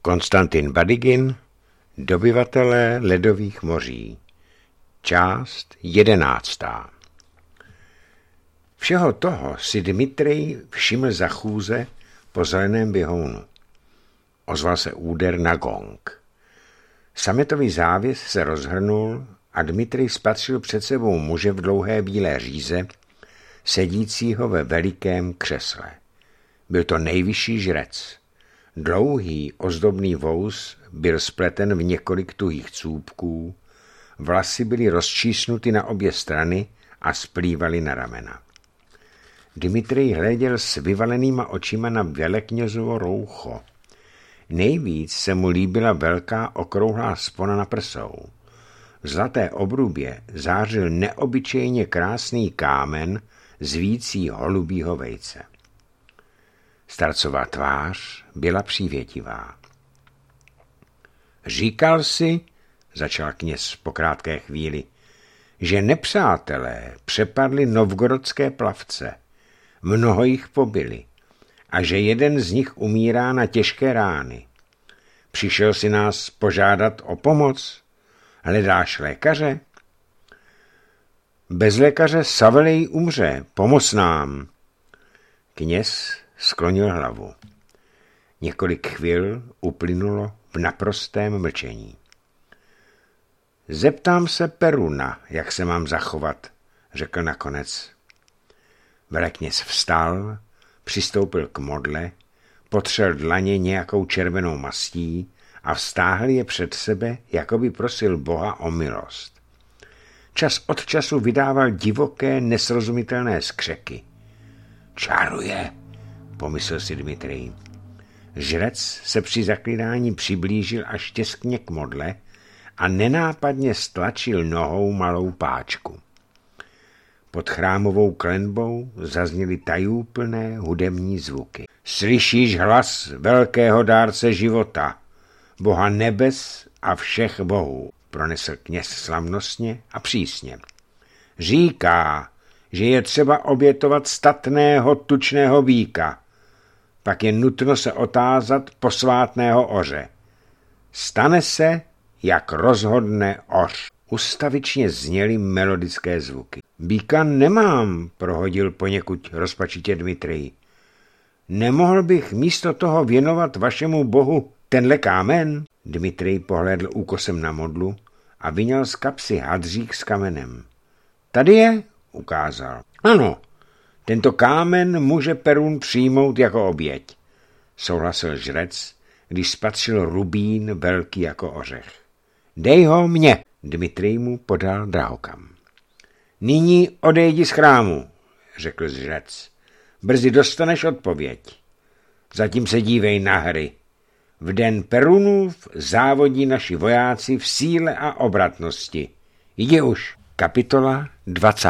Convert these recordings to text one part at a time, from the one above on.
Konstantin Badygin, Dobyvatelé ledových moří. Část 11. Všeho toho si Dmitrej všiml za chůze po zeleném běhounu. Ozval se úder na gong. Sametový závěs se rozhrnul a Dmitrej spatřil před sebou muže v dlouhé bílé říze, sedícího ve velikém křesle. Byl to nejvyšší žrec. Dlouhý ozdobný vous byl spleten v několik tuhých cůpků, vlasy byly rozčísnuty na obě strany a splývaly na ramena. Dmitrej hleděl s vyvalenýma očima na veleknězovo roucho. Nejvíc se mu líbila velká okrouhlá spona na prsou. V zlaté obrubě zářil neobyčejně krásný kámen z vící holubího vejce. Starcová tvář byla přívětivá. Říkal si, začal kněz po krátké chvíli, že nepřátelé přepadli novgorodské plavce, mnoho jich pobili a že jeden z nich umírá na těžké rány. Přišel si nás požádat o pomoc? Hledáš lékaře? Bez lékaře Savelej umře, pomoz nám. Kněz sklonil hlavu. Několik chvil uplynulo v naprostém mlčení. Zeptám se Peruna, jak se mám zachovat, řekl nakonec. Velekněz vstal, přistoupil k modle, potřel dlaně nějakou červenou mastí a vztáhl je před sebe, jako by prosil Boha o milost. Čas od času vydával divoké, nesrozumitelné skřeky. Čaruje, pomyslel si Dmitrej. Žrec se při zaklínání přiblížil až těsně k modle a nenápadně stlačil nohou malou páčku. Pod chrámovou klenbou zazněly tajúplné hudební zvuky. Slyšíš hlas velkého dárce života, Boha nebes a všech bohů, pronesl kněz slavnostně a přísně. Říká, že je třeba obětovat statného tučného býka, pak je nutno se otázat posvátného oře. Stane se, jak rozhodne oř. Ustavičně zněly melodické zvuky. Býka nemám, prohodil poněkud rozpačitě Dmitrej. Nemohl bych místo toho věnovat vašemu bohu tenhle kámen? Dmitrej pohlédl úkosem na modlu a vyňal z kapsy hadřík s kamenem. Tady je, ukázal. Ano, tento kámen může Perun přijmout jako oběť, souhlasil žrec, když spatřil rubín velký jako ořech. Dej ho mně, Dmitrej mu podal drahokam. Nyní odejdi z chrámu, řekl žrec. Brzy dostaneš odpověď. Zatím se dívej na hry. V den Perunův závodí naši vojáci v síle a obratnosti. Jdi už. Kapitola 20.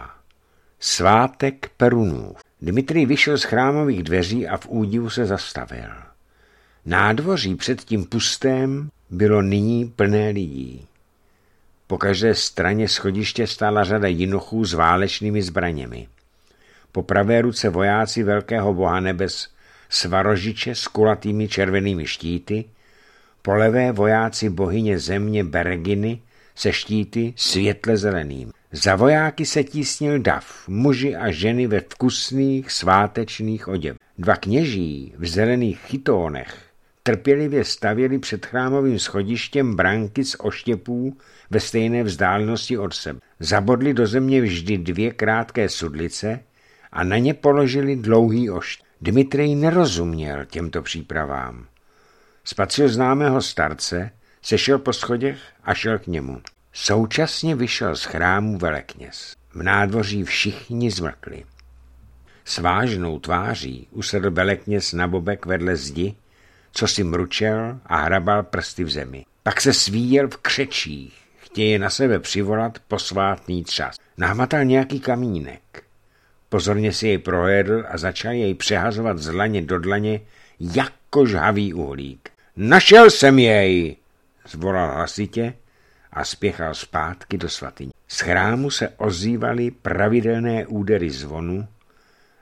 Svátek Perunův. Dmitrej vyšel z chrámových dveří a v údivu se zastavil. Nádvoří před tím pustém bylo nyní plné lidí. Po každé straně schodiště stála řada jinochů s válečnými zbraněmi. Po pravé ruce vojáci velkého boha nebes Svarožiče s kulatými červenými štíty, po levé vojáci bohyně země Berginy se štíty světle zeleným. Za vojáky se tísnil dav, muži a ženy ve vkusných svátečných oděvech. Dva kněží v zelených chytónech trpělivě stavěli před chrámovým schodištěm branky z oštěpů ve stejné vzdálenosti od sebe. Zabodli do země vždy dvě krátké sudlice a na ně položili dlouhý oštěp. Dmitrej nerozuměl těmto přípravám. Spatřil známého starce, sešel po schodech a šel k němu. Současně vyšel z chrámu velekněz. V nádvoří všichni zmlkli. S vážnou tváří usedl velekněz na bobek vedle zdi, co si mručel a hrabal prsty v zemi. Pak se svíjel v křečích, chtěje na sebe přivolat posvátný třas. Nahmatal nějaký kamínek. Pozorně si jej prohlédl a začal jej přehazovat z dlaně do dlaně jako žhavý uhlík. Našel jsem jej, zvolal hlasitě a spěchal zpátky do svatyně. Z chrámu se ozývaly pravidelné údery zvonu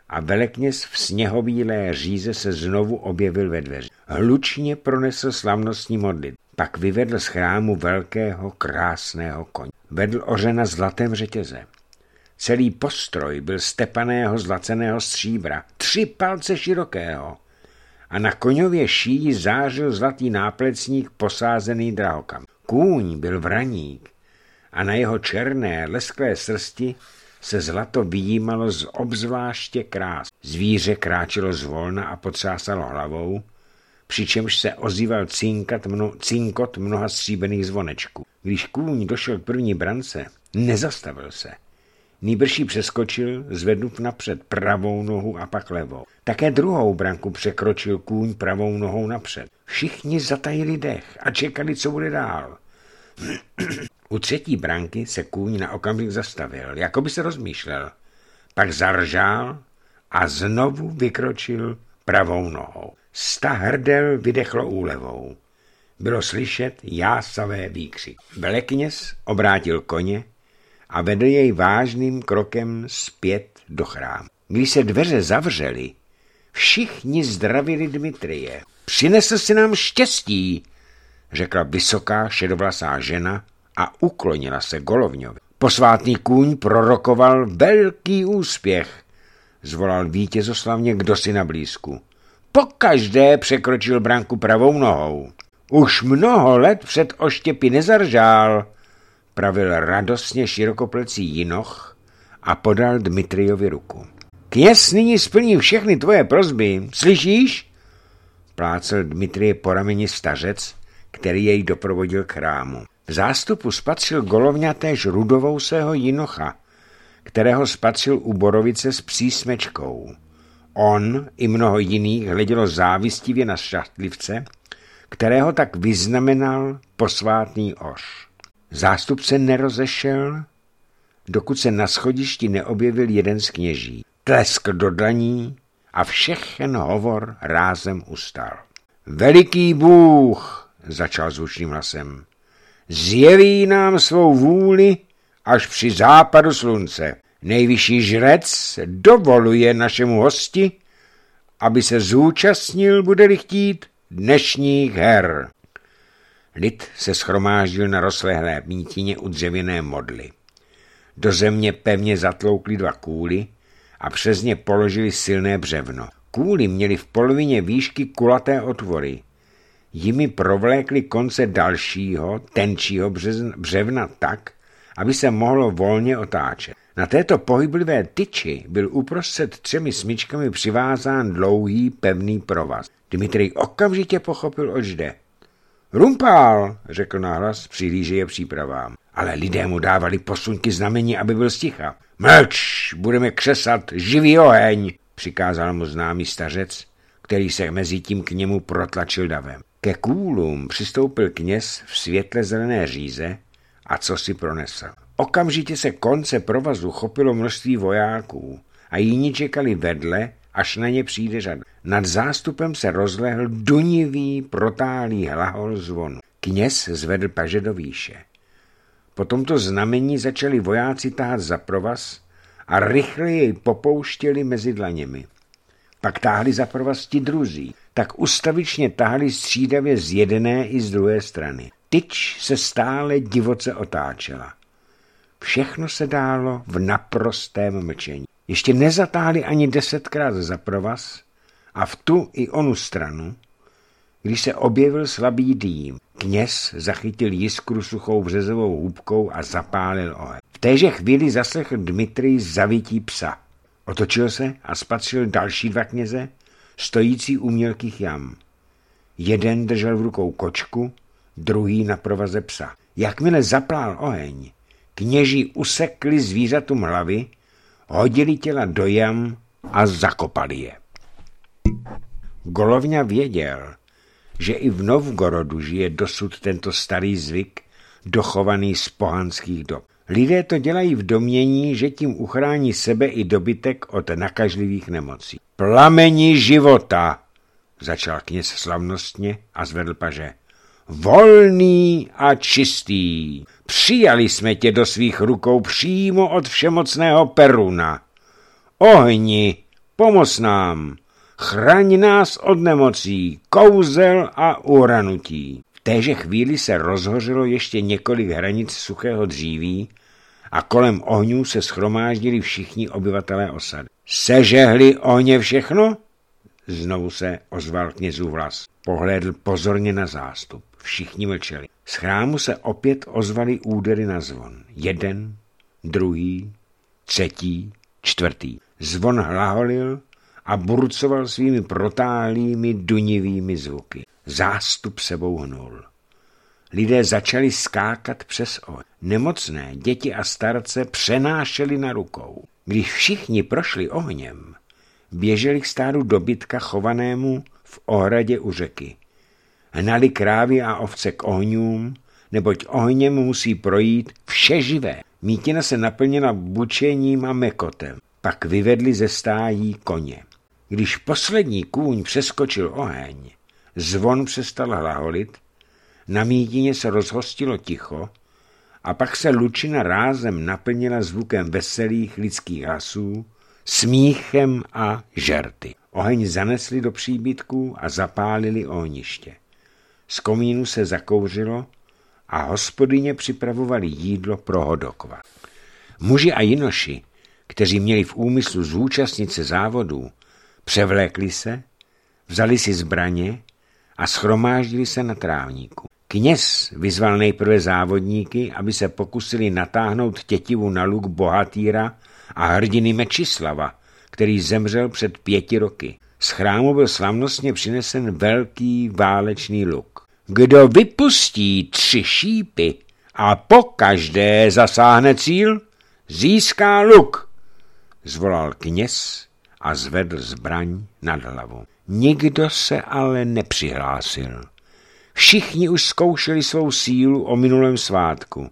a velekněz v sněhobílé říze se znovu objevil ve dveři. Hlučně pronesl slavnostní modlitbu. Pak vyvedl z chrámu velkého krásného koně. Vedl ořena zlatém řetěze. Celý postroj byl z tepaného zlaceného stříbra, 3 palce širokého. A na koňově šíji zářil zlatý náplecník posázený drahokam. Kůň byl vraník a na jeho černé lesklé srsti se zlato vyjímalo z obzvláště krás. Zvíře kráčelo zvolna a potřásalo hlavou, přičemž se ozýval cinkot mnoha stříbených zvonečků. Když kůň došel k první brance, nezastavil se. Nýbrž ji přeskočil, zvednut napřed pravou nohu a pak levou. Také druhou branku překročil kůň pravou nohou napřed. Všichni zatajili dech a čekali, co bude dál. U třetí branky se kůň na okamžik zastavil, jako by se rozmýšlel. Pak zaržál a znovu vykročil pravou nohou. 100 hrdel vydechlo úlevou. Bylo slyšet jásavé výkřiky. Velekněz obrátil koně a vedl jej vážným krokem zpět do chrámu. Když se dveře zavřely, všichni zdravili Dmitrije. Přinesl si nám štěstí, řekla vysoká šedovlasá žena a uklonila se Golovňovi. Posvátný kůň prorokoval velký úspěch, zvolal vítězoslavně kdosi na blízku. Pokaždé překročil branku pravou nohou. Už mnoho let před oštěpy nezaržál, pravil radostně širokoplecí jinoch a podal Dmitrijovi ruku. Kněz nyní splní všechny tvoje prosby, slyšíš? Plácel Dmitrije po rameni stařec, který jej doprovodil k chrámu. V zástupu spatřil Golovňa též rudovousého jinocha, kterého spatřil u borovice s přísmečkou. On i mnoho jiných hledělo závistivě na šatlivce, kterého tak vyznamenal posvátný oš. Zástupce nerozešel, dokud se na schodišti neobjevil jeden z kněží. Tleskl do dlaní a všechen hovor rázem ustal. Veliký Bůh, začal zvučným hlasem, zjeví nám svou vůli až při západu slunce. Nejvyšší žrec dovoluje našemu hosti, aby se zúčastnil, bude-li chtít, dnešních her. Lid se shromáždil na rozlehlé mítině u dřevěné modly. Do země pevně zatloukli 2 kůly a přes ně položili silné břevno. Kůly měly v polovině výšky kulaté otvory. Jimi provlékli konce dalšího, tenčího břevna tak, aby se mohlo volně otáčet. Na této pohyblivé tyči byl uprostřed 3 smyčkami přivázán dlouhý pevný provaz. Dmitrij okamžitě pochopil, oč jde. Rumpál, řekl nahlas, přihlížeje přípravám. Ale lidé mu dávali posunky znamení, aby byl sticha. Mlč, budeme křesat živý oheň, přikázal mu známý stařec, který se mezi tím k němu protlačil davem. Ke kůlům přistoupil kněz v světle zelené říze a co si pronesl. Okamžitě se konce provazu chopilo množství vojáků a jiní čekali vedle, až na ně přijde řada. Nad zástupem se rozlehl dunivý, protálý hlahol zvonu. Kněz zvedl paže do výše. Po tomto znamení začali vojáci tahat za provaz a rychle jej popouštěli mezi dlaněmi. Pak táhli za provaz ti druzí, tak ustavičně tahali střídavě z jedné i z druhé strany. Tyč se stále divoce otáčela. Všechno se dálo v naprostém mlčení. Ještě nezatáhli ani 10krát za provaz a v tu i onu stranu, když se objevil slabý dým. Kněz zachytil jiskru suchou březovou hůbkou a zapálil oheň. V téže chvíli zaslechl Dmitrij zavití psa. Otočil se a spatřil další 2 kněze, stojící u mělkých jam. Jeden držel v rukou kočku, druhý na provaze psa. Jakmile zaplál oheň, kněží usekli zvířatům hlavy, hodili těla do jam a zakopali je. Golovňa věděl, že i v Novgorodu žije dosud tento starý zvyk, dochovaný z pohanských dob. Lidé to dělají v domnění, že tím uchrání sebe i dobytek od nakažlivých nemocí. Plameni života, začal kněz slavnostně a zvedl paže. Volný a čistý, přijali jsme tě do svých rukou přímo od všemocného Peruna. Ohni, pomoz nám, chraň nás od nemocí, kouzel a uranutí. V téže chvíli se rozhořelo ještě několik hranic suchého dříví a kolem ohňů se shromáždili všichni obyvatelé osady. Sežehli ohně všechno? Znovu se ozval knězův hlas. Pohlédl pozorně na zástup. Všichni mlčeli. Z chrámu se opět ozvaly údery na zvon. Jeden, druhý, třetí, čtvrtý. Zvon hlaholil a burcoval svými protáhlými dunivými zvuky. Zástup sebou hnul. Lidé začali skákat přes oheň. Nemocné, děti a starce přenášeli na rukou. Když všichni prošli ohněm, běželi k stádu dobytka chovanému v ohradě u řeky. Hnali krávy a ovce k ohňům, neboť ohněm musí projít vše živé. Mítina se naplnila bučením a mekotem. Pak vyvedli ze stájí koně. Když poslední kůň přeskočil oheň, zvon přestal hlaholit, na mítině se rozhostilo ticho a pak se lučina rázem naplnila zvukem veselých lidských hlasů, smíchem a žerty. Oheň zanesli do příbytků a zapálili ohniště. Z komínu se zakouřilo a hospodyně připravovali jídlo pro Hodokva. Muži a jinoši, kteří měli v úmyslu zúčastnit se závodů, převlékli se, vzali si zbraně a shromáždili se na trávníku. Kněz vyzval nejprve závodníky, aby se pokusili natáhnout tětivu na luk bohatýra a hrdiny Mečislava, který zemřel před 5 roky. Z chrámu byl slavnostně přinesen velký válečný luk. Kdo vypustí 3 šípy a pokaždé zasáhne cíl, získá luk, zvolal kněz a zvedl zbraň nad hlavu. Nikdo se ale nepřihlásil. Všichni už zkoušeli svou sílu o minulém svátku.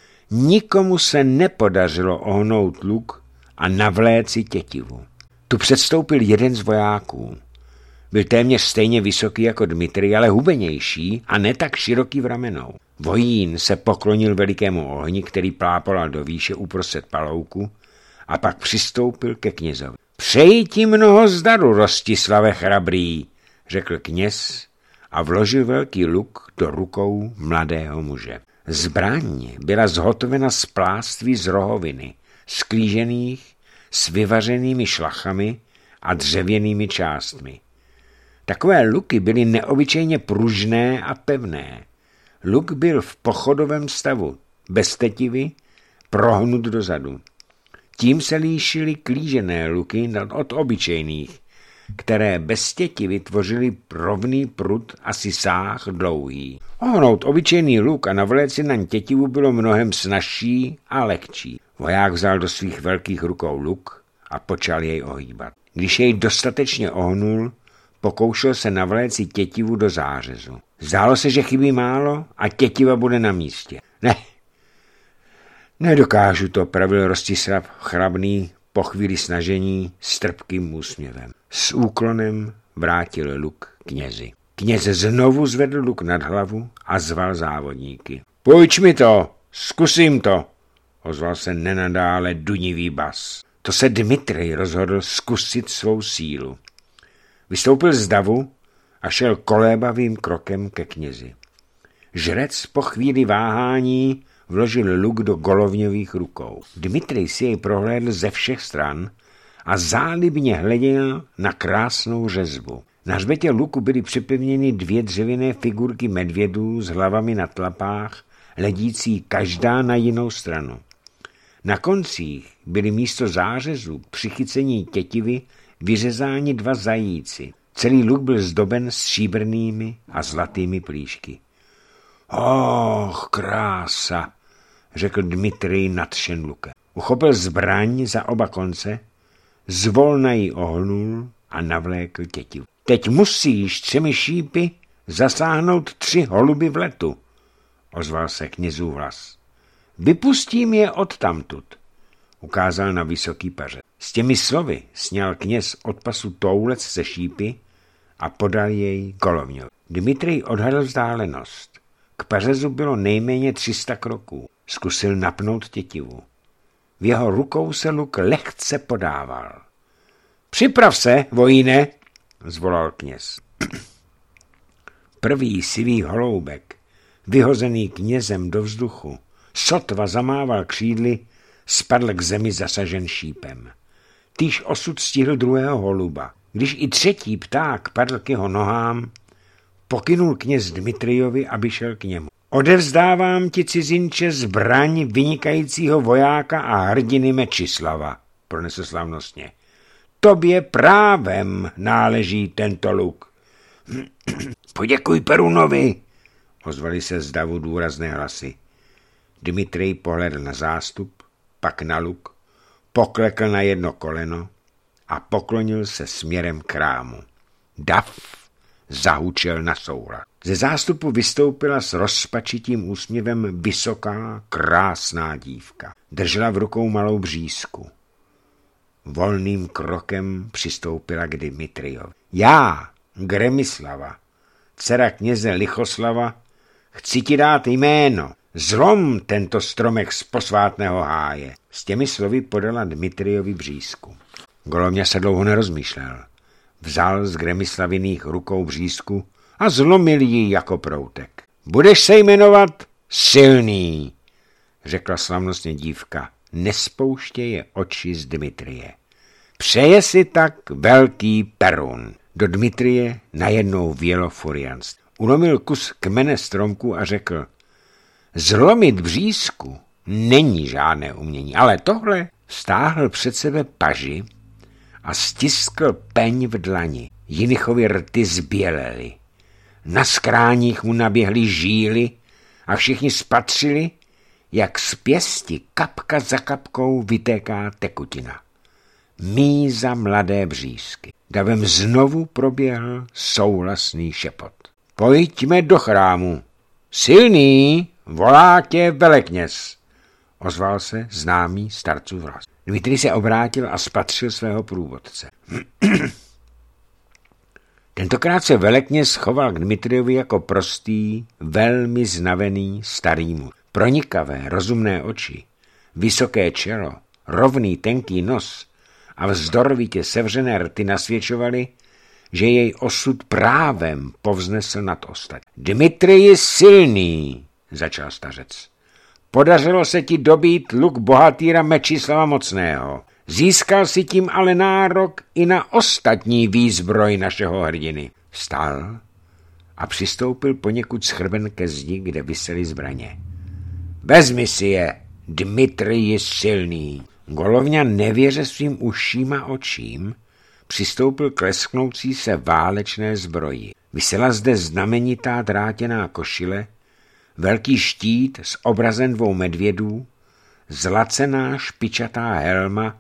Nikomu se nepodařilo ohnout luk a navléci tětivu. Tu předstoupil jeden z vojáků. Byl téměř stejně vysoký jako Dmitrij, ale hubenější a ne tak široký v ramenou. Vojín se poklonil velikému ohni, který plápolal do výše uprostřed palouku, a pak přistoupil ke knězovi. Přeji ti mnoho zdaru, Rostislave chrabrý, řekl kněz a vložil velký luk do rukou mladého muže. Zbraň byla zhotovena z pláství z rohoviny, sklížených s vyvařenými šlachami a dřevěnými částmi. Takové luky byly neobyčejně pružné a pevné. Luk byl v pochodovém stavu, bez tetivy, prohnut dozadu. Tím se líšily klížené luky od obyčejných, které bez tětivy tvořily rovný prut asi sáh dlouhý. Ohnout obyčejný luk a navléci na tětivu bylo mnohem snazší a lehčí. Voják vzal do svých velkých rukou luk a počal jej ohýbat. Když jej dostatečně ohnul, pokoušel se navléci tětivu do zářezu. Zdálo se, že chybí málo a tětiva bude na místě. Nedokážu to, pravil Rostislav chrabný po chvíli snažení s trpkým úsměvem. S úklonem vrátil luk knězi. Kněz znovu zvedl luk nad hlavu a zval závodníky. Pojď mi to, zkusím to, ozval se nenadále dunivý bas. To se Dmitrij rozhodl zkusit svou sílu. Vystoupil z davu a šel kolébavým krokem ke knězi. Žrec po chvíli váhání vložil luk do golovňových rukou. Dmitrij si jej prohlédl ze všech stran a zálibně hleděl na krásnou řezbu. Na hřbetě luku byly připevněny 2 dřevěné figurky medvědů s hlavami na tlapách, hledící každá na jinou stranu. Na koncích byly místo zářezu přichycení tětivy vyřezáni 2 zajíci. Celý luk byl zdoben stříbrnými a zlatými plíšky. Och, krása, řekl Dmitrij nadšen lukem. Uchopil zbraň za oba konce, zvolna ji ohnul a navlékl tětivu. Teď musíš 3 šípy zasáhnout 3 holuby v letu, ozval se knězův hlas. Vypustím je odtamtud, ukázal na vysoký pařez. S těmi slovy sňal kněz od pasu toulec se šípy a podal jej golovňovi. Dmitrij odhadl vzdálenost. K pařezu bylo nejméně 300 kroků. Zkusil napnout tětivu. V jeho rukou se luk lehce podával. Připrav se, vojíne, zvolal kněz. Prvý sivý holoubek, vyhozený knězem do vzduchu, sotva zamával křídly, spadl k zemi zasažen šípem. Týž osud stihl druhého holuba. Když i třetí pták padl k jeho nohám, pokynul kněz Dmitrijovi, aby šel k němu. Odevzdávám ti, cizinče, zbraň vynikajícího vojáka a hrdiny Mečislava, pronesl slavnostně. Tobě právem náleží tento luk. Poděkuj Perunovi, ozvaly se z davu důrazné hlasy. Dmitrij pohledl na zástup, pak na luk, poklekl na jedno koleno a poklonil se směrem k rámu. Dav zahučel na souhlas. Ze zástupu vystoupila s rozpačitým úsměvem vysoká, krásná dívka. Držela v rukou malou břízku. Volným krokem přistoupila k Dmitrijovi. Já, Gremislava, dcera kněze Lichoslava, chci ti dát jméno. Zlom tento stromek z posvátného háje. S těmi slovy podala Dmitrijovi břízku. Golovňa se dlouho nerozmýšlel. Vzal z Gremislaviných rukou břízku a zlomil ji jako proutek. Budeš se jmenovat Silný, řekla slavnostně dívka. Nespouštěje oči z Dmitrije. Přeje si tak velký Perun. Do Dmitrije najednou vjelo furianství. Ulomil kus kmene stromku a řekl, zlomit břízku není žádné umění, ale tohle. Stáhl před sebe paži a stiskl peň v dlani. Jinichovi rty zbělely. Na skráních mu naběhly žíly a všichni spatřili, jak z pěsti kapka za kapkou vytéká tekutina. Míza mladé břízky. Davem znovu proběhl souhlasný šepot. Pojďme do chrámu. Silný, volá tě velekněz, ozval se známý starcův hlas. Dmitrij se obrátil a spatřil svého průvodce. Tentokrát se velekněz choval k Dmitrijovi jako prostý, velmi znavený starý muž. Pronikavé, rozumné oči, vysoké čelo, rovný, tenký nos a vzdorovitě sevřené rty nasvědčovaly, že jej osud právem povznesl nad ostatní. Dmitrij je silný, začal stařec. Podařilo se ti dobít luk bohatýra Mečislava Mocného. Získal si tím ale nárok i na ostatní výzbroj našeho hrdiny. Vstal a přistoupil poněkud schrben ke zdi, kde visely zbraně. Vezmi si je, Dmitrij je silný. Golovňa nevěře svým uším a očím, přistoupil k lesknoucí se válečné zbroji. Visela zde znamenitá drátěná košile, velký štít s obrazem dvou medvědů, zlacená špičatá helma,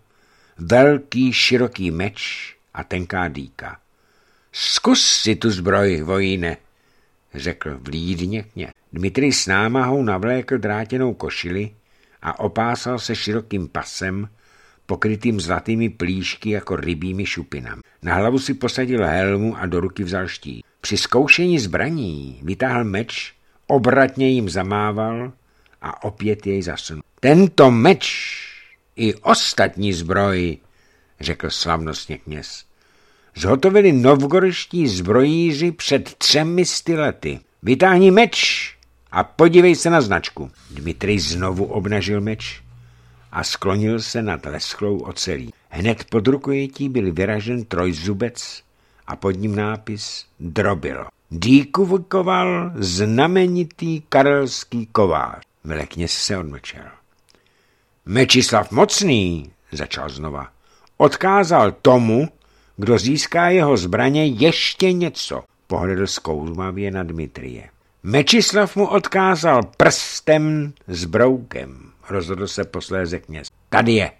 velký široký meč a tenká dýka. Zkus si tu zbroj, vojíne, řekl vlídně kněz. Dmitrij s námahou navlékl drátěnou košili a opásal se širokým pasem, pokrytým zlatými plíšky jako rybími šupinami. Na hlavu si posadil helmu a do ruky vzal štít. Při zkoušení zbraní vytáhl meč, obratně jim zamával a opět jej zasunul. Tento meč i ostatní zbroj, řekl slavnostně kněz, zhotovili novgorští zbrojíři před 300 lety. Vytáhni meč a podívej se na značku. Dmitrij znovu obnažil meč a sklonil se nad leschlou ocelí. Hned pod rukojetí byl vyražen trojzubec a pod ním nápis Drobilo. Dýku vykoval znamenitý karelský kovář. Velekněz se odmlčel. Mečislav Mocný, začal znova, odkázal tomu, kdo získá jeho zbraně, ještě něco. Pohledl zkoumavě na Dmitrije. Mečislav mu odkázal prstem s broukem, rozhodl se posléze kněz. Tady je.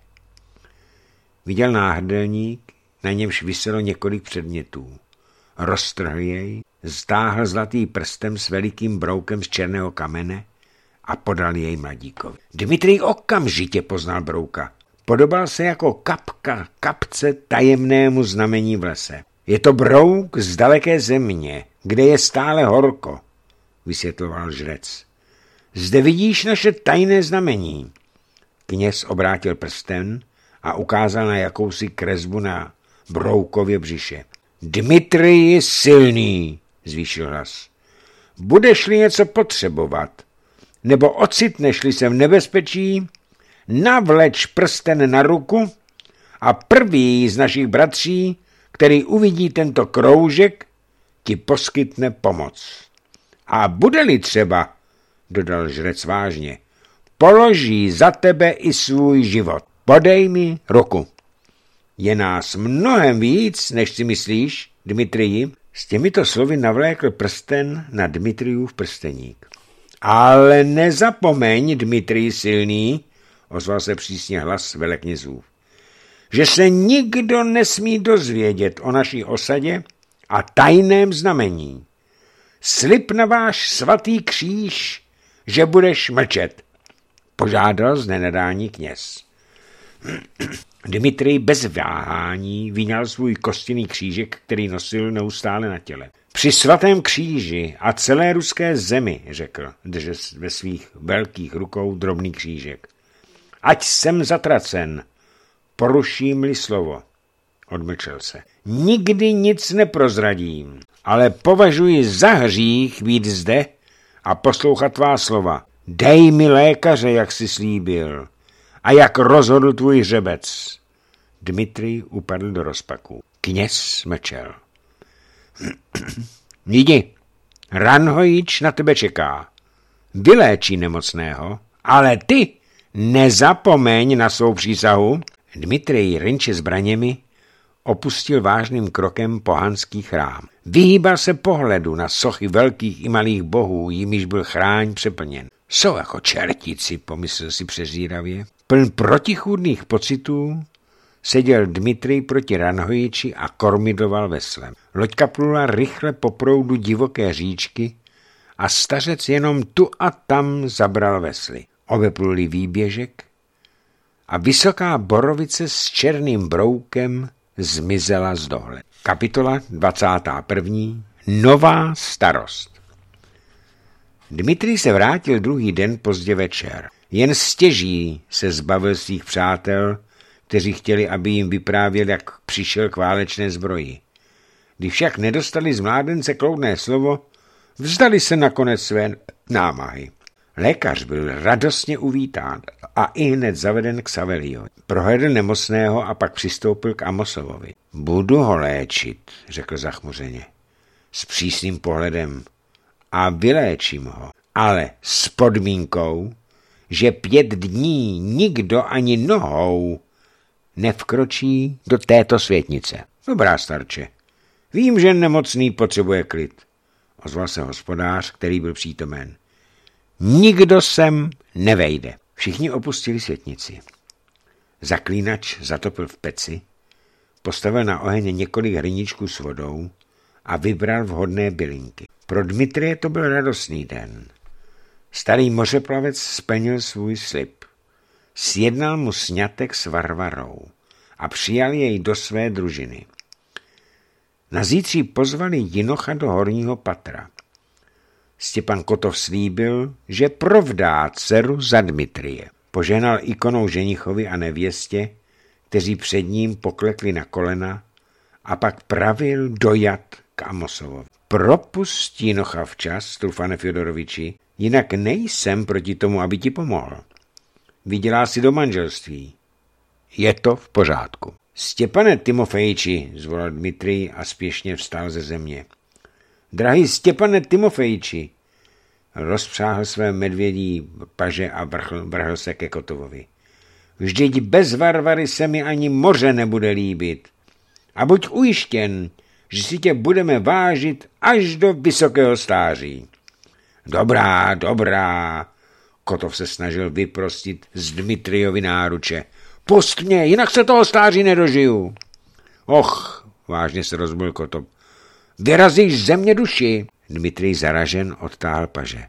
Viděl náhrdelník, na němž viselo několik předmětů. Roztrhl jej, stáhl zlatý prstem s velikým broukem z černého kamene a podal jej mladíkovi. Dmitrij okamžitě poznal brouka. Podobal se jako kapka kapce tajemnému znamení v lese. Je to brouk z daleké země, kde je stále horko, vysvětloval žrec. Zde vidíš naše tajné znamení. Kněz obrátil prsten a ukázal na jakousi kresbu na Broukově břiše. Dmitrij silný, zvýšil hlas. Budeš-li něco potřebovat, nebo ocitneš-li se v nebezpečí, navleč prsten na ruku a prvý z našich bratří, který uvidí tento kroužek, ti poskytne pomoc. A bude-li třeba, dodal žrec vážně, položí za tebe i svůj život. Podej mi ruku. Je nás mnohem víc, než si myslíš, Dmitriji. S těmito slovy navlékl prsten na Dmitrijův prsteník. Ale nezapomeň, Dmitrij silný, ozval se přísně hlas veleknězů, že se nikdo nesmí dozvědět o naší osadě a tajném znamení. Slib na váš svatý kříž, že budeš mlčet, požádal z nenadání kněz. Dmitrij bez váhání vyňal svůj kostěný křížek, který nosil neustále na těle. Při svatém kříži a celé ruské zemi, řekl, drže ve svých velkých rukou drobný křížek. Ať jsem zatracen, poruším-li slovo. Odmlčel se. Nikdy nic neprozradím, ale považuji za hřích být zde a poslouchat tvá slova. Dej mi lékaře, jak jsi slíbil, a jak rozhodl tvůj hřebec. Dmitrij upadl do rozpaku. Kněz mlčel. Jdi, Ranhojič na tebe čeká. Vyléčí nemocného, ale ty nezapomeň na svou přísahu. Dmitrij rynče zbraněmi opustil vážným krokem pohanský chrám. Vyhýbal se pohledu na sochy velkých i malých bohů, jimiž byl chráň přeplněn. Jsou jako čertíci, pomyslel si přezíravě. Pln protichůdných pocitů seděl Dmitrij proti Ranhojiči a kormidloval veslem. Loďka plula rychle po proudu divoké říčky a stařec jenom tu a tam zabral vesly. Obepluli výběžek a vysoká borovice s černým broukem zmizela z dohled. Kapitola 21. Nová starost. Dmitrij se vrátil druhý den pozdě večer. Jen stěží se zbavil svých přátel, kteří chtěli, aby jim vyprávěl, jak přišel k válečné zbroji. Když však nedostali z mládence kloudné slovo, vzdali se nakonec své námahy. Lékař byl radostně uvítán a ihned zaveden k Saveliovi. Prohlédl nemocného a pak přistoupil k Amosovovi. Budu ho léčit, řekl zachmuřeně, s přísným pohledem, a vyléčím ho, ale s podmínkou, že 5 dní nikdo ani nohou nevkročí do této světnice. Dobrá, starče, vím, že nemocný potřebuje klid, ozval se hospodář, který byl přítomen. Nikdo sem nevejde. Všichni opustili světnici. Zaklínač zatopil v peci, postavil na oheň několik hrníčků s vodou a vybral vhodné bylinky. Pro Dmitrije to byl radostný den. Starý mořeplavec splnil svůj slib. Sjednal mu sňatek s Varvarou a přijal jej do své družiny. Na zítří pozvali Jinocha do horního patra. Stěpan Kotov slíbil, že provdá dceru za Dmitrije. Požehnal ikonou ženichovi a nevěstě, kteří před ním poklekli na kolena, a pak pravil dojat k Amosovovi. Propust Jinocha včas, Trufane Fjodoroviči, jinak nejsem proti tomu, aby ti pomohl. Vydělá si do manželství. Je to v pořádku. Stěpane Timofejči, zvolal Dmitrij a spěšně vstal ze země. Drahý Stěpane Timofejči, rozpřáhl své medvědí paže a vrhl se ke Kotovovi. Vždyť bez Varvary se mi ani moře nebude líbit. A buď ujištěn, že si tě budeme vážit až do vysokého stáří. Dobrá, dobrá, Kotov se snažil vyprostit z Dmitrijovi náruče. Pust mě, jinak se toho stáří nedožiju. Och, vážně se rozbil Kotov. Vyrazíš ze mě duši. Dmitrij zaražen odtáhl paže.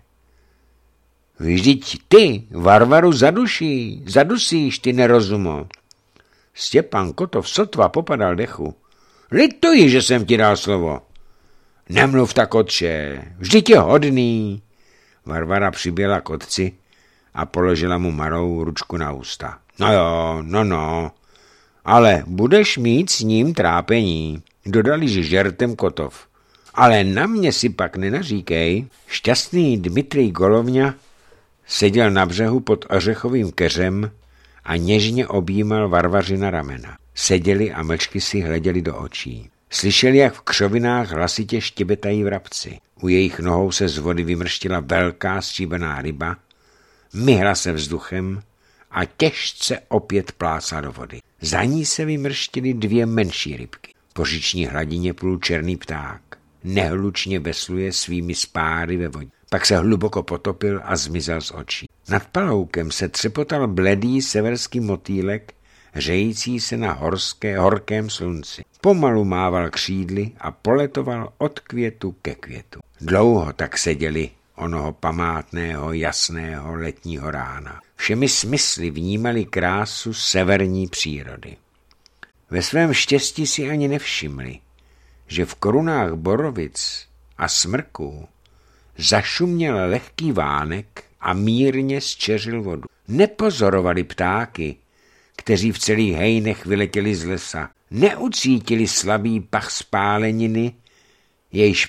Vždyť ty Varvaru zadusíš, ty nerozumo. Stěpan Kotov sotva popadal dechu. Lituji, že jsem ti dal slovo. Nemluv tak, otče, vždyť je hodný. Varvara přiběla k otci a položila mu malou ručku na ústa. No jo, no, Ale budeš mít s ním trápení, dodal již žertem Kotov. Ale na mě si pak nenaříkej. Šťastný Dmitrij Golovňa seděl na břehu pod ořechovým keřem a něžně objímal Varvařina ramena. Seděli a mlčky si hleděli do očí. Slyšeli, jak v křovinách hlasitě štěbetají vrabci. U jejich nohou se z vody vymrštila velká stříbrná ryba, myhla se vzduchem a těžce opět plásla do vody. Za ní se vymrštily dvě menší rybky. Po říční hladině plul černý pták. Nehlučně vesluje svými spáry ve vodě. Pak se hluboko potopil a zmizel z očí. Nad paloukem se třepotal bledý severský motýlek, hřející se na horkém slunci. Pomalu mával křídly a poletoval od květu ke květu. Dlouho tak seděli onoho památného, jasného letního rána. Všemi smysly vnímali krásu severní přírody. Ve svém štěstí si ani nevšimli, že v korunách borovic a smrků zašuměl lehký vánek a mírně zčeřil vodu. Nepozorovali ptáky, kteří v celých hejnech vyletěli z lesa. Neucítili slabý pach spáleniny, jejž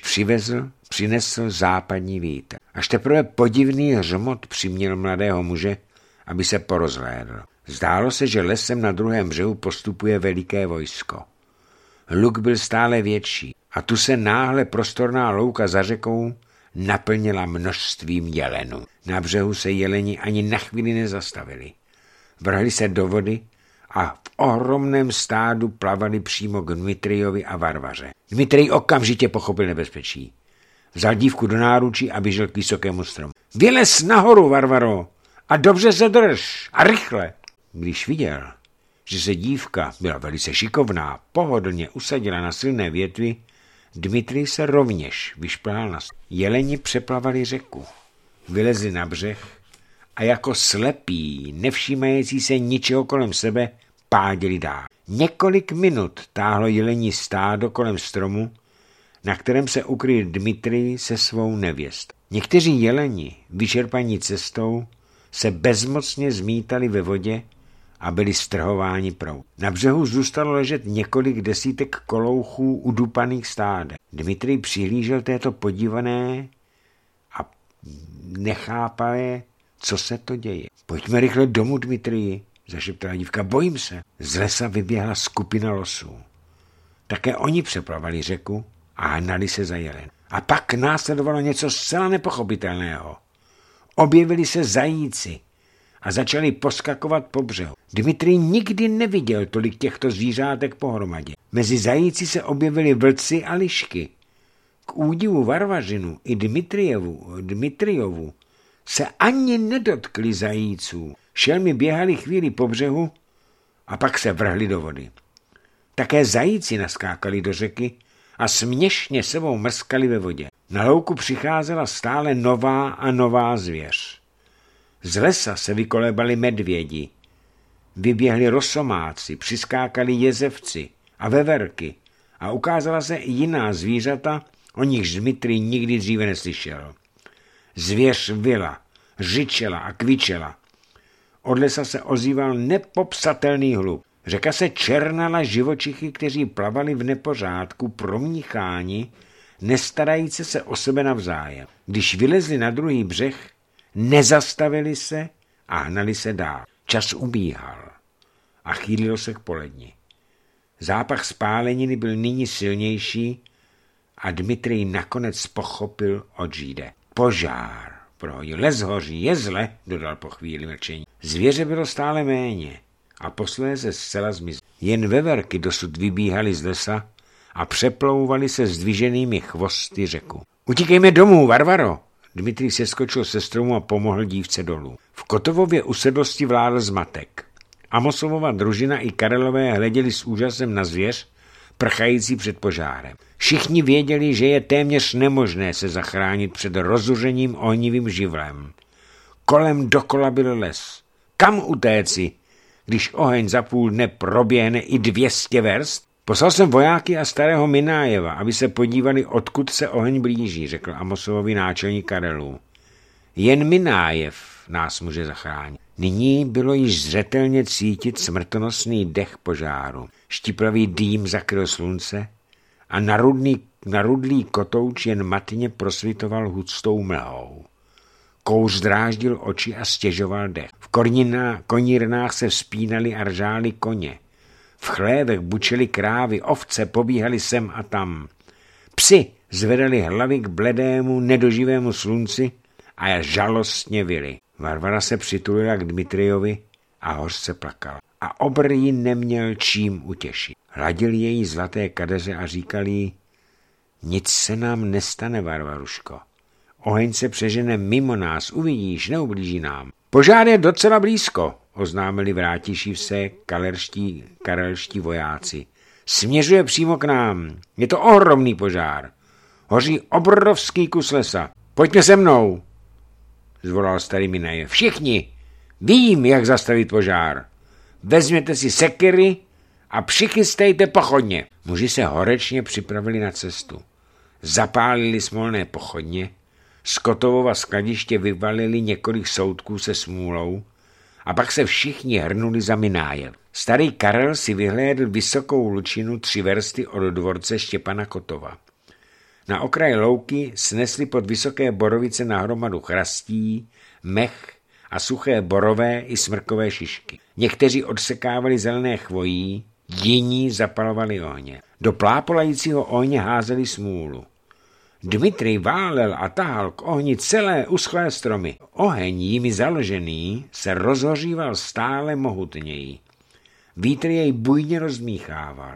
přinesl západní vítr. Až teprve podivný hřmot přiměl mladého muže, aby se porozhlédl. Zdálo se, že lesem na druhém břehu postupuje veliké vojsko. Hluk byl stále větší a tu se náhle prostorná louka za řekou naplnila množstvím jelenů. Na břehu se jeleni ani na chvíli nezastavili. Vrhli se do vody a v ohromném stádu plavali přímo k Dmitrijovi a Varvaře. Dmitrij okamžitě pochopil nebezpečí. Vzal dívku do náručí a běžel k vysokému stromu. Vylez nahoru, Varvaro, a dobře se drž, a rychle. Když viděl, že se dívka byla velice šikovná, pohodlně usadila na silné větvi, Dmitrij se rovněž vyšplhal na strom. Jeleni přeplavali řeku, vylezli na břeh a jako slepí, nevšímající se ničeho kolem sebe, páděli dál. Několik minut táhlo jelení stádo kolem stromu, na kterém se ukryl Dmitrij se svou nevěstou. Někteří jeleni, vyčerpaní cestou, se bezmocně zmítali ve vodě a byli strhováni proud. Na břehu zůstalo ležet několik desítek kolouchů udupaných stádek. Dmitrij přihlížel této podívané a nechápal, co se to děje. Pojďme rychle domů, Dmitriji, zašeptala dívka. Bojím se. Z lesa vyběhla skupina losů. Také oni přeplavali řeku a hnali se za jelen. A pak následovalo něco zcela nepochopitelného. Objevili se zajíci a začali poskakovat po břehu. Dmitrij nikdy neviděl tolik těchto zvířátek pohromadě. Mezi zajíci se objevili vlci a lišky. K údivu Varvařinu i Dmitrijovu se ani nedotkli zajíců. Šelmy běhali chvíli po břehu a pak se vrhli do vody. Také zajíci naskákali do řeky a směšně sebou mrskali ve vodě. Na louku přicházela stále nová a nová zvěř. Z lesa se vykolébali medvědi, vyběhli rosomáci, přiskákali jezevci a veverky a ukázala se i jiná zvířata, o nichž Dmitrij nikdy dříve neslyšel. Zvěř vyla, řičela a kvičela. Od lesa se ozýval nepopsatelný hluk. Řeka se černala živočichy, kteří plavali v nepořádku, promícháni, nestarajíce se o sebe navzájem. Když vylezli na druhý břeh, nezastavili se a hnali se dál. Čas ubíhal a chýlilo se k poledni. Zápach spáleniny byl nyní silnější a Dmitrij nakonec pochopil, oč jde. Požár, prohodil. Les hoří, je zle, dodal po chvíli mlčení. Zvěře bylo stále méně a posléze zcela zmizely. Jen veverky dosud vybíhaly z lesa a přeplouvaly se zdviženými chvosty řeku. Utíkejme domů, Varvaro! Dmitrij seskočil se stromu a pomohl dívce dolů. V Kotovově usedlosti vládl zmatek. Amosovova družina i Karelové hleděli s úžasem na zvěř, prchající před požárem. Všichni věděli, že je téměř nemožné se zachránit před rozuřením ohnivým živlem. Kolem dokola byl les. Kam utéci, když oheň za půl dne proběhne i 200 verst? Poslal jsem vojáky a starého Minájeva, aby se podívali, odkud se oheň blíží, řekl Amosovovi náčelník Karelů. Jen Minájev nás může zachránit. Nyní bylo již zřetelně cítit smrtonosný dech požáru. Štiplavý dým zakryl slunce a narudlý kotouč jen matně prosvitoval hustou mlhou. Kouř dráždil oči a stěžoval dech. V konírnách se vzpínali a ržáli koně. V chlévech bučely krávy, ovce pobíhaly sem a tam. Psi zvedali hlavy k bledému, nedoživému slunci a žalostně vyli. Varvara se přitulila k Dmitrijovi a hořce plakala. A obr ji neměl čím utěšit. Hladil její zlaté kadeře a říkal jí, nic se nám nestane, Varvaruško. Oheň se přežene mimo nás, uvidíš, neublíží nám. Požár je docela blízko, oznámili vrátiší se karelští vojáci. Směřuje přímo k nám. Je to ohromný požár. Hoří obrovský kus lesa. Pojďme se mnou, zvolal starý Minajev. Všichni, vím, jak zastavit požár. Vezměte si sekery a přichystejte pochodně. Muži se horečně připravili na cestu. Zapálili smolné pochodně, z Kotovova skladiště vyvalili několik soutků se smůlou a pak se všichni hrnuli za Minájev. Starý Karel si vyhlédl vysokou lučinu 3 versty od dvorce Štěpana Kotova. Na okraji louky snesli pod vysoké borovice na hromadu chrastí, mech a suché borové i smrkové šišky. Někteří odsekávali zelené chvojí, jiní zapalovali ohně. Do plápolajícího ohně házeli smůlu. Dmitrij válel a tahal k ohni celé uschlé stromy. Oheň jimi založený se rozhoříval stále mohutněji. Vítr jej bujně rozdmíchával.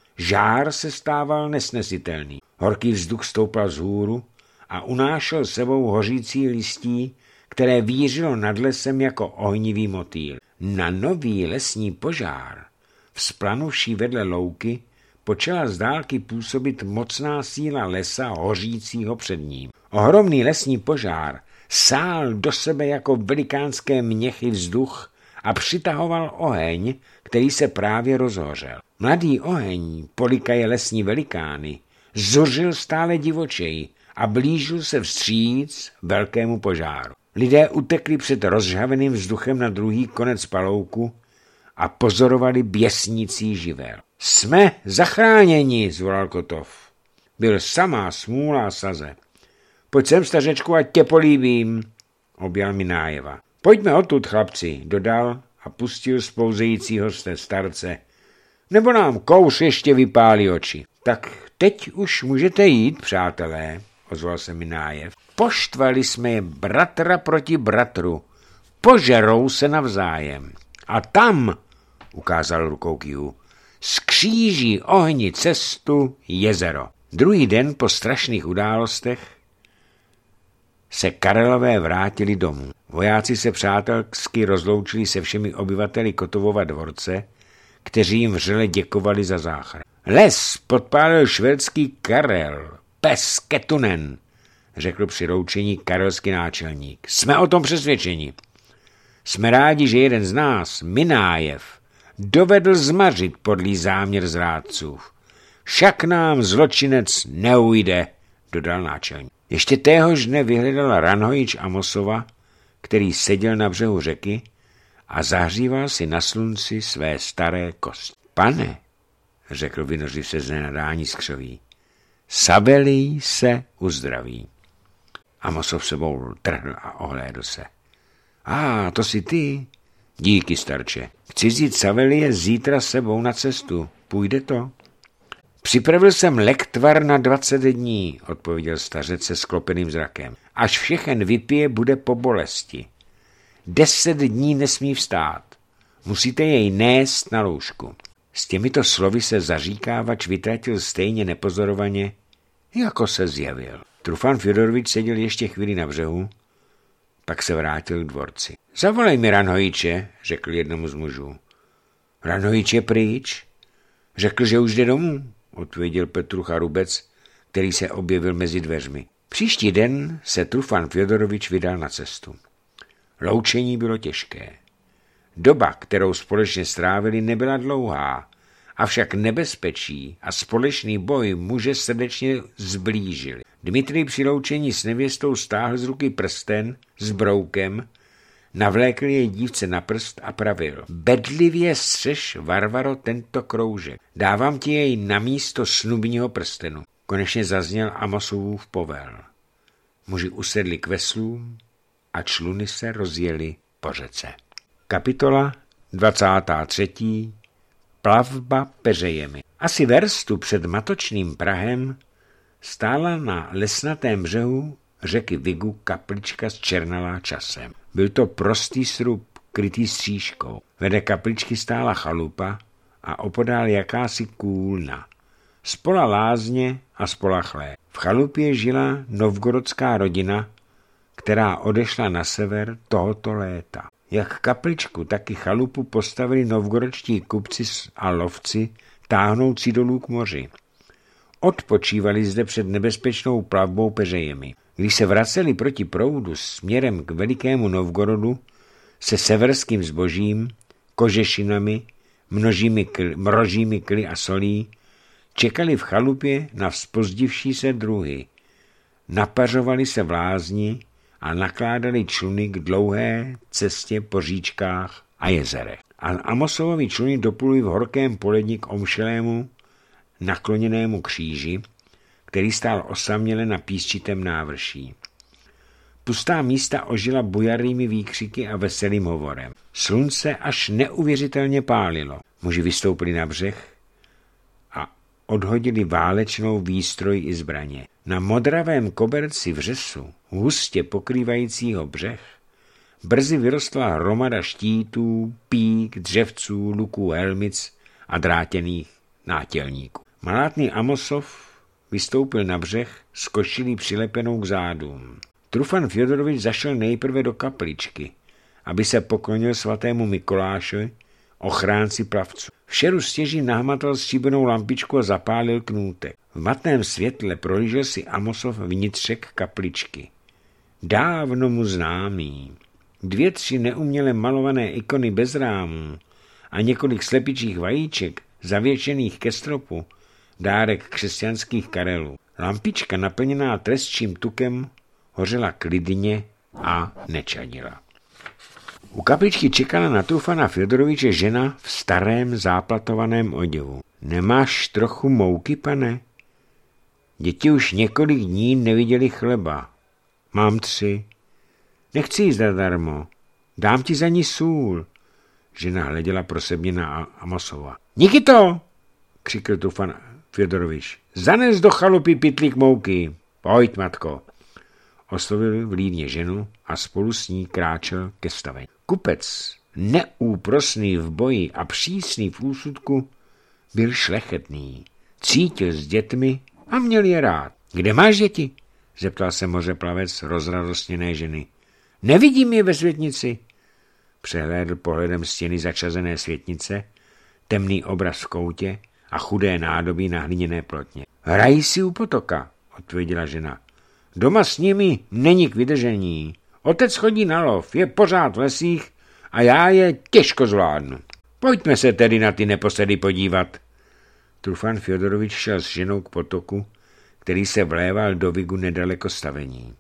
Žár se stával nesnesitelný. Horký vzduch stoupal vzhůru a unášel sebou hořící listí, které vířilo nad lesem jako ohnivý motýl. Na nový lesní požár, vzplanuvší vedle louky, počala z dálky působit mocná síla lesa hořícího před ním. Ohromný lesní požár sál do sebe jako velikánské měchy vzduch a přitahoval oheň, který se právě rozhořel. Mladý oheň, polikaje lesní velikány, zuřil stále divočeji a blížil se vstříc velkému požáru. Lidé utekli před rozžhaveným vzduchem na druhý konec palouku a pozorovali běsnící živel. Jsme zachráněni, zvolal Kotov. Byl samá smůla saze. Pojď sem, stařečku, ať tě políbím, objal Minájeva. Pojďme odtud, chlapci, dodal a pustil spouzejícího starce. Nebo nám kouř ještě vypálí oči. Tak teď už můžete jít, přátelé, ozval se Minájev. Poštvali jsme je bratra proti bratru. Požerou se navzájem. A tam, ukázal rukou k jihu, skříží ohni cestu jezero. Druhý den po strašných událostech se Karelové vrátili domů. Vojáci se přátelsky rozloučili se všemi obyvateli Kotovova dvorce, kteří jim vřele děkovali za záchranu. Les podpálil švédský Karel, pes Ketunen, řekl při loučení karelský náčelník. Jsme o tom přesvědčeni. Jsme rádi, že jeden z nás, Minájev, dovedl zmařit podlý záměr zrádců. Však nám zločinec neujde, dodal náčelník. Ještě téhož dne vyhledal Ranhojič Amosova, který seděl na břehu řeky a zahříval si na slunci své staré kosti. Pane, řekl vynořiv se z nenadání z křoví, Sabelij se uzdraví. Amosov sebou trhl a ohlédl se. To jsi ty? Díky, starče. Chci vzít Savelie zítra sebou na cestu. Půjde to? Připravil jsem lektvar na 20 dní, odpověděl stařec se sklopeným zrakem. Až všechen vypije, bude po bolesti. 10 dní nesmí vstát. Musíte jej nést na lůžku. S těmito slovy se zaříkávač vytratil stejně nepozorovaně, jako se zjevil. Trufan Fjodorovič seděl ještě chvíli na břehu, pak se vrátil k dvorci. Zavolej mi Ranhojiče, řekl jednomu z mužů. Ranhojič je pryč? Řekl, že už jde domů, odpověděl Petrucha Rubec, který se objevil mezi dveřmi. Příští den se Trufan Fjodorovič vydal na cestu. Loučení bylo těžké. Doba, kterou společně strávili, nebyla dlouhá, avšak nebezpečí a společný boj muže srdečně zblížili. Dmitrij při loučení s nevěstou stáhl z ruky prsten s broukem, Navlékl jej dívce na prst a pravil: bedlivě střež, Varvaro, tento kroužek. Dávám ti jej na místo snubního prstenu. Konečně zazněl Amosův povel. Muži usedli k veslům a čluny se rozjeli po řece. Kapitola 23. Plavba peřejemi. Asi verstu před matočným prahem stála na lesnatém břehu řeky Vigu kaplička s černalá časem. Byl to prostý srub, krytý střížkou. Vedle kapličky stála chalupa a opodál jakási kůlna. Spola lázně a spola chléb. V chalupě žila novgorodská rodina, která odešla na sever tohoto léta. Jak kapličku, tak i chalupu postavili novgorodští kupci a lovci táhnoucí dolů k moři. Odpočívali zde před nebezpečnou plavbou peřejemi. Když se vraceli proti proudu směrem k velikému Novgorodu se severským zbožím, kožešinami, mrožími kly a solí, čekali v chalupě na vzpozdivší se druhy. Napařovali se v lázni a nakládali čluny k dlouhé cestě po říčkách a jezerech. A Amosovovi čluny dopluli v horkém poledni k omšelému, nakloněnému kříži, který stál osaměle na písčitém návrší. Pustá místa ožila bujarými výkřiky a veselým hovorem. Slunce až neuvěřitelně pálilo. Muži vystoupili na břeh a odhodili válečnou výstroj i zbraně. Na modravém koberci vřesu, hustě pokrývajícího břeh, brzy vyrostla hromada štítů, pík, dřevců, luků, helmic a drátěných nátělníků. Malátný Amosov vystoupil na břeh s košilí přilepenou k zádům. Trufan Fjodorovič zašel nejprve do kapličky, aby se poklonil svatému Mikolášovi, ochránci plavců. V šeru stěží nahmatal stříbrnou lampičku a zapálil knůtek. V matném světle prohlížel si Amosov vnitřek kapličky. Dávno mu známý. 2-3 neuměle malované ikony bez rámů a několik slepičích vajíček zavěšených ke stropu, dárek křesťanských Karelů. Lampička naplněná trestčím tukem hořela klidně a nečadila. U kapličky čekala na Trufana Fjodoroviče žena v starém záplatovaném oděvu. Nemáš trochu mouky, pane? Děti už několik dní neviděli chleba. Mám 3. Nechci jíst zadarmo. Dám ti za ní sůl. Žena hleděla prosebně na Amosova. Nikito! Křikl Trufan Fjodorovič. Zanes do chalupy pytlík mouky. Pojď, matko. Oslovil vlídně ženu a spolu s ní kráčel ke stavení. Kupec, neúprosný v boji a přísný v úsudku, byl šlechetný. Cítil s dětmi a měl je rád. Kde máš děti? Zeptal se mořeplavec rozradostněné ženy. Nevidím je ve světnici. Přehlédl pohledem stěny začazené světnice, temný obraz v koutě a chudé nádobí na hliněné plotně. Hrají si u potoka, odpověděla žena. Doma s nimi není k vydržení. Otec chodí na lov, je pořád v lesích a já je těžko zvládnu. Pojďme se tedy na ty neposedy podívat. Trufan Fjodorovič šel s ženou k potoku, který se vléval do Vigu nedaleko stavení.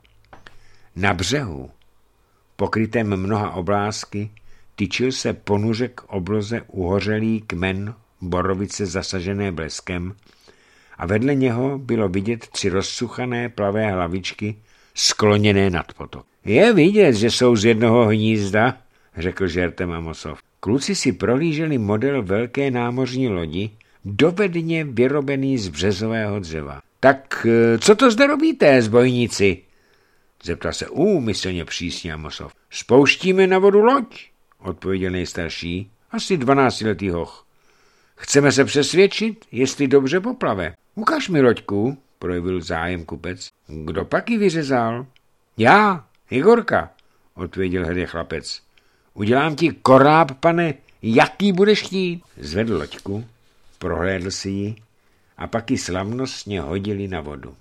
Na břehu, pokrytém mnoha oblásky, tyčil se ponuře k obloze uhořelý kmen borovice zasažené bleskem a vedle něho bylo vidět 3 rozsuchané plavé hlavičky skloněné nad potok. Je vidět, že jsou z jednoho hnízda, řekl žertem Amosov. Kluci si prohlíželi model velké námořní lodi, dovedně vyrobený z březového dřeva. Tak co to zde robíte, zbojníci? Zeptal se úmyslně přísně Amosov. Spouštíme na vodu loď, odpověděl nejstarší, asi 12letý hoch. Chceme se přesvědčit, jestli dobře poplave. Ukaž mi loďku, projevil zájem kupec. Kdo pak ji vyřezal? Já, Igorka, odpověděl hrdě chlapec. Udělám ti koráb, pane, jaký budeš chtít. Zvedl loďku, prohlédl si ji a pak ji slavnostně hodili na vodu.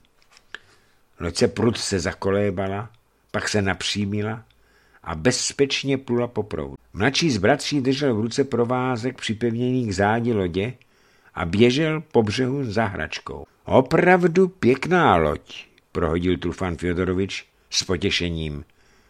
Loď se prudce zakolébala, pak se napřímila a bezpečně plula po proudu. Mladší z bratří držel v ruce provázek připevněný k zádi lodě a běžel po břehu za hračkou. Opravdu pěkná loď, prohodil Trufan Fjodorovič s potěšením.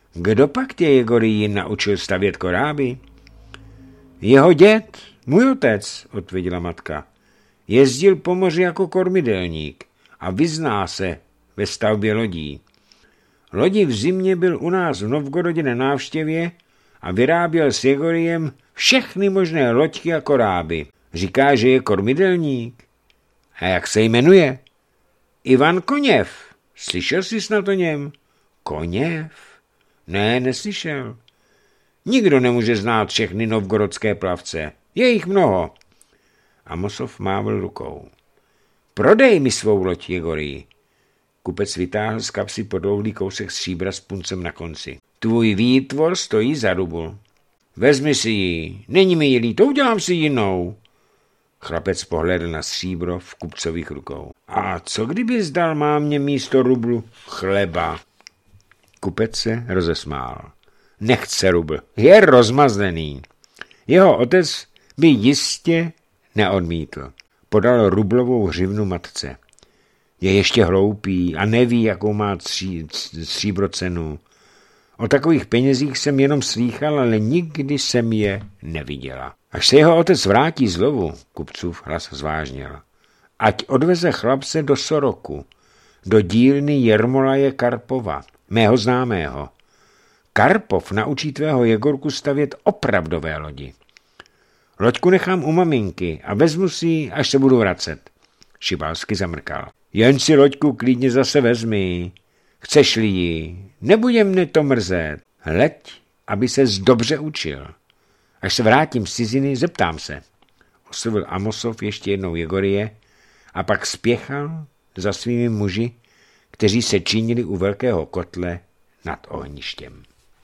Kdo pak tě, Jegorii, naučil stavět koráby? Jeho děd, můj otec, odpověděla matka. Jezdil po moři jako kormidelník a vyzná se ve stavbě lodí. Lodi v zimě byl u nás v Novgorodě na návštěvě a vyráběl s Jegoriem všechny možné loďky a koráby. Říká, že je kormidelník. A jak se jmenuje? Ivan Koněv. Slyšel jsi snad o něm? Koněv? Ne, neslyšel. Nikdo nemůže znát všechny novgorodské plavce. Je jich mnoho. Amosov mávl rukou. Prodej mi svou loď, Jegorii. Kupec vytáhl z kapsy podlouhlý kousek stříbra s puncem na konci. Tvůj výtvor stojí za rubl. Vezmi si ji. Není mi ji líto, udělám si jinou. Chlapec pohlédl na stříbro v kupcových rukou. A co kdyby dal mámě místo rublu chleba? Kupec se rozesmál. Nechce rubl, je rozmazlený. Jeho otec by jistě neodmítl. Podal rublovou hřivnu matce. Je ještě hloupý a neví, jakou má stříbro cenu. O takových penězích jsem jenom slýchal, ale nikdy jsem je neviděla. Až se jeho otec vrátí z lovu, kupcův hlas zvážněl. Ať odveze chlapce do Soroku, do dílny Jermolaje Karpova, mého známého. Karpov naučí tvého Jegorku stavět opravdové lodi. Loďku nechám u maminky a vezmu si ji, až se budu vracet. Šibalsky zamrkal. Jen si loďku klidně zase vezmi. Chceš-li ji, nebude mne to mrzet. Hleď, aby ses dobře učil. Až se vrátím z ciziny, zeptám se. Oslovil Amosov ještě jednou Jegorie a pak spěchal za svými muži, kteří se činili u velkého kotle nad ohništěm.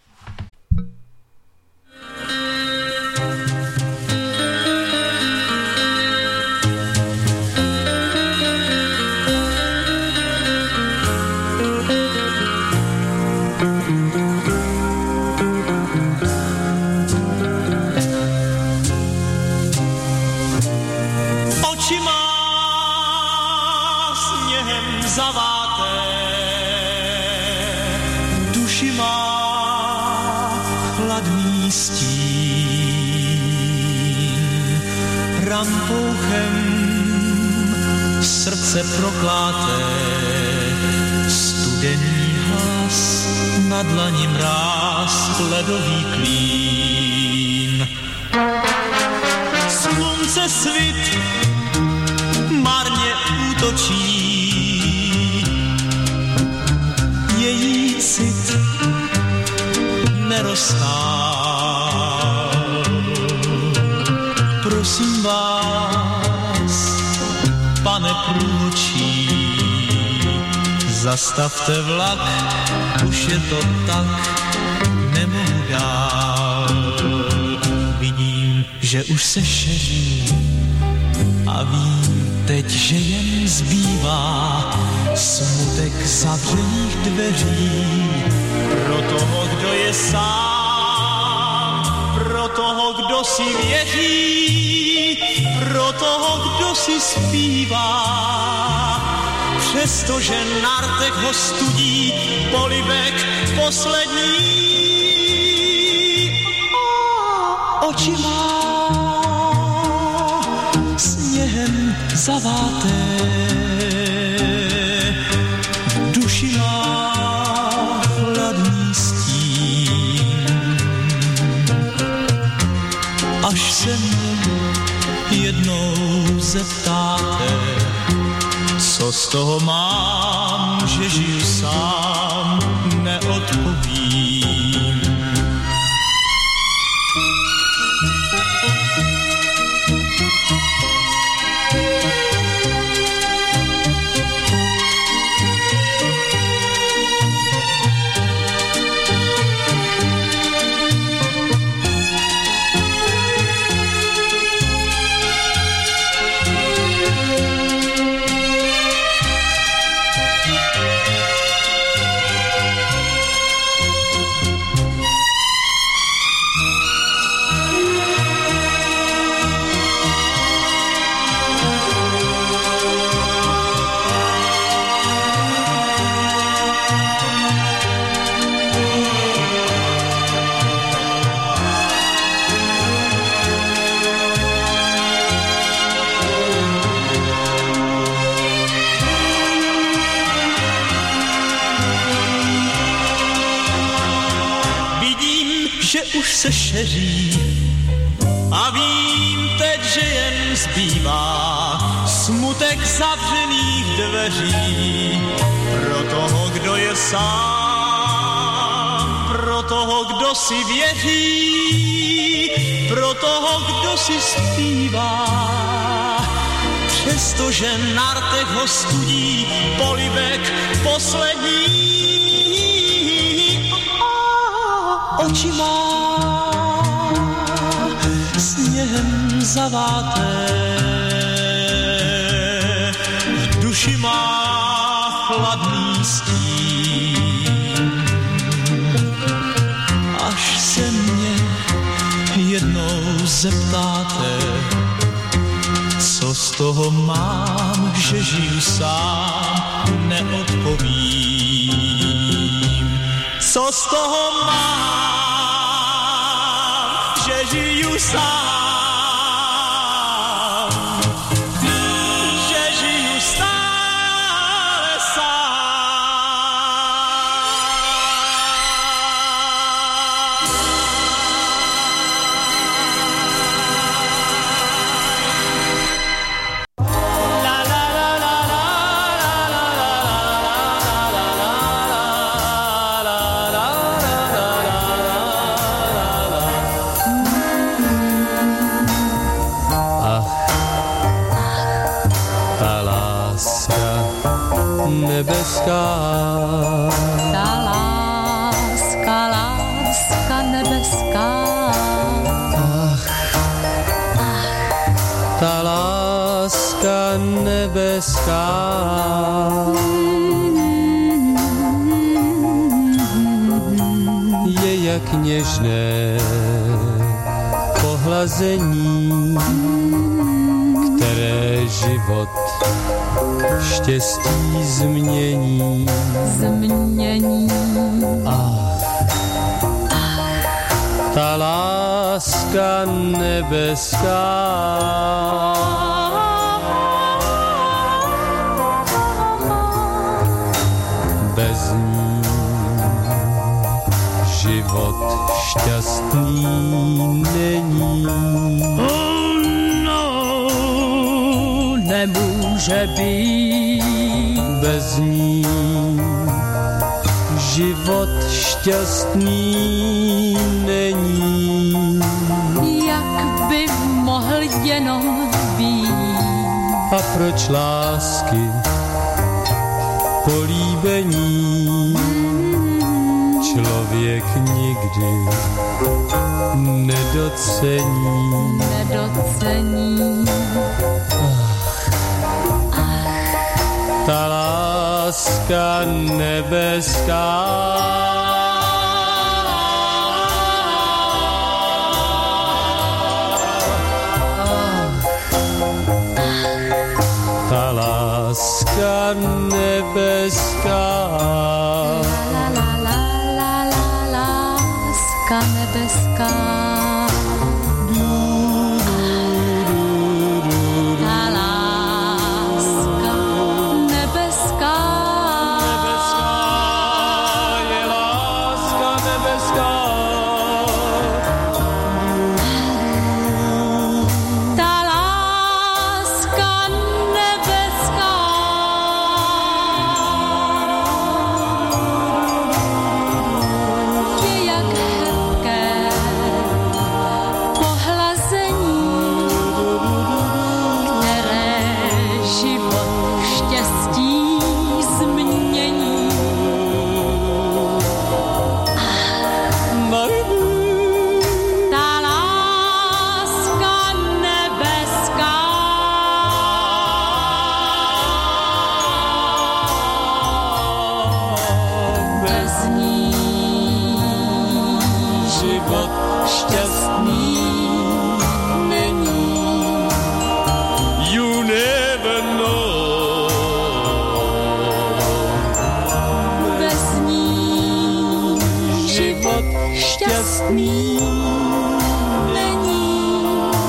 Srdce prokláté, studený hlas, na dlani mráz, ledový klín. Slunce svit marně útočí, její cit neroztál. Prosím vás, pane průvodčí, zastavte vlak, už je to tak, nemohu dál. Vidím, že už se šeří a vím teď, že jen zbývá smutek zavřených dveří pro toho, kdo je sám, pro toho, kdo si věří, pro toho, kdo si zpívá, přestože na rtech ho studí polibek poslední. Oči má sněhem zaváté, duši má chladný stín. Až se mě jednou zeptáte, co z toho mám, že žiju sám, neodpovím. se šeří a vím teď, že jen zbývá smutek zavřených dveří pro toho, kdo je sám, pro toho, kdo si věří, pro toho, kdo si zpívá. Přestože na rtech ho studí polibek poslední, oči má sněhem zaváté, v duši má chladný stín. Až se mě jednou zeptáte, co z toho mám, že žiju sám, neodpovím. Co z toho mám, že žiju sám, že žiju stále sám. Nebeská. Ta láska nebeská. Ta láska nebeská. Je jak něžné pohlazení, které život štěstí změní. Ta láska nebeská. Bez ní život šťastný není. Nemůže být bez ní život šťastný není. Jak by mohl jenom být? A proč lásky políbení člověk nikdy nedocení? Ta láska nebeská. Ta láska nebeská. Láska nebeská. šťastný není,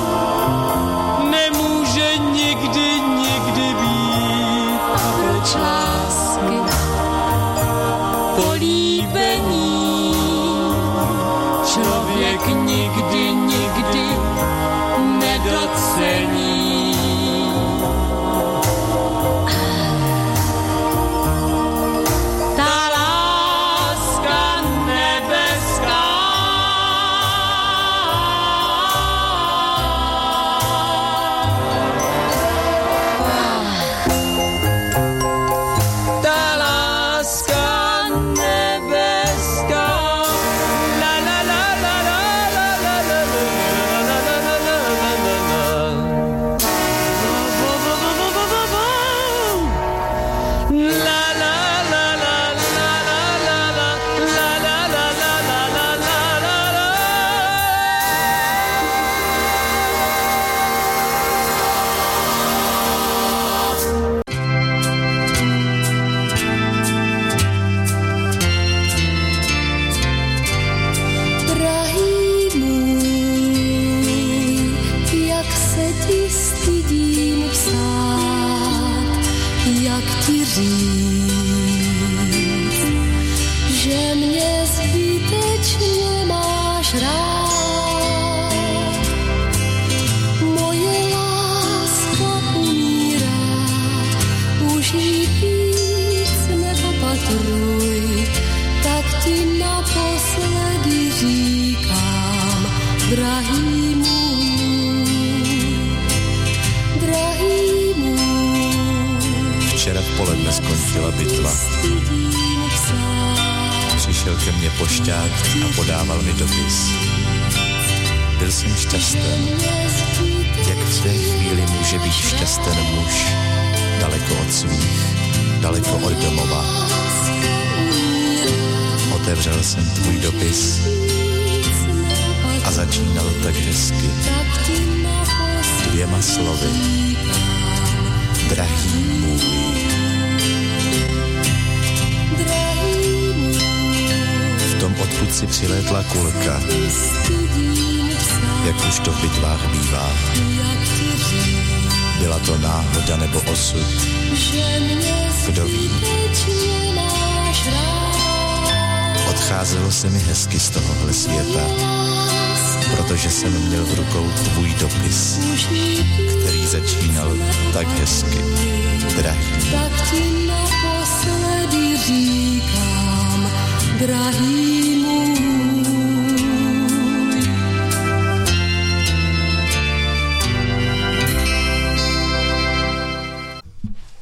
nemůže nikdy být. A proč lásky políbení člověk říct, že mě zbytečně máš rád. Moje láska umírá, už jí víc nepopatruj, tak ti naposledy říkám, drahý můj. Včera v poledne skončila bitva. Přišel ke mně pošťák a podával mi dopis. Byl jsem šťasten. Jak v té chvíli může být šťasten muž, daleko od svých, daleko od domova. Otevřel jsem tvůj dopis a začínal tak hezky. 2 slovy. Drahý můj. V tom odchůdci přilétla kulka, jak už to v bitvách bývá. Byla to náhoda nebo osud, kdo ví. Odcházelo se mi hezky z tohohle světa, protože jsem měl v rukou tvůj dopis, který začínal tak hezky. Drahý. Tak ti naposledy říkám,